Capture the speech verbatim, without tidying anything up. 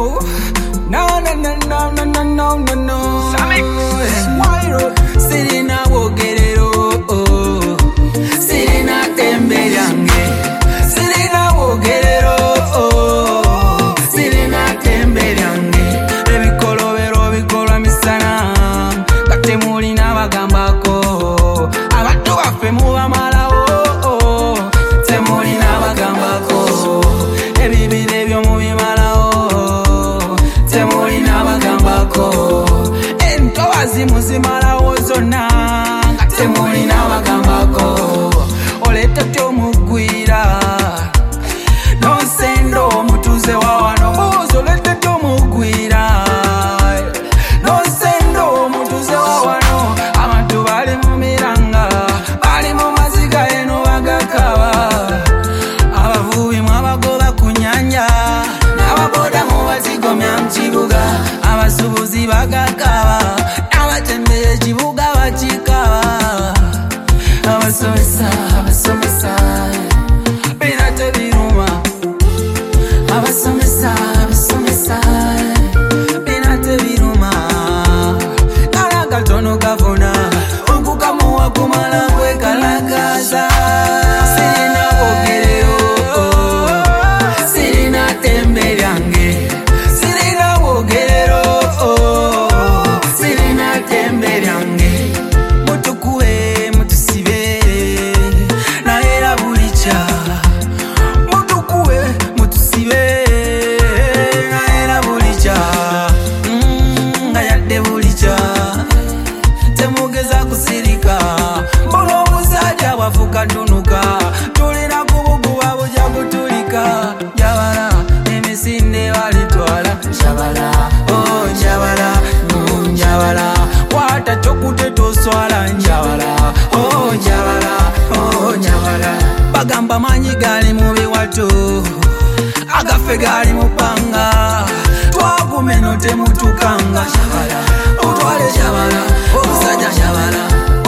no. No, no, no, no, no, no, no, no, no. Wairo, Serena Wogerero, Serena Tembelyange, Serena Wogerero, Serena Tembelyange, Ebikolobero bikola misana, kate muli nabagambako, abantu baffe mubamalawo, temuli nabagambako, ebibira ebyo mubimalawo, temuli nabagambako, entobazi muzimalawo zonna, temuli nabagambako, oleta tomugwira, nosendo omutuze wa wano, buuzi oleta tomugwira, nosendo omutuze wa wano, abantu bali mu miranga, bali mu maziga eno bagakaba, abavubi mwabagoba ku nnyanja, n'ababoda mubazigomya mu kibuga, abasuubuzi bagakaba, n'abatembera ekibuga bakikaba, abasomesa abasomesa bina tebiruma, abasomesa abasomesa bina tebiruma, kala katono kafuna okukamuwa kumala kwekalagaza. Serena Wogerero, Serena Tembelyange, Serena Wogerero, Serena Tembelyange, mutukuwe mutusibe naera bulicha, mutukuwe mutusibe naera bulicha, nga yadde bulicha temugeza kusirika, mbona omusajja bwafuka ntunuka, tulina kubuguba bujja kutulika, njabala emisinde balitwala, njabala oh njabala mm, njabala kwata tokute toswala, njabala oh njabala oh njabala, bagamba manyi gali mu biwato, agaffe gali mu ppanga, twagumeno temutukanga, njabala otwale njabala omusajja njabala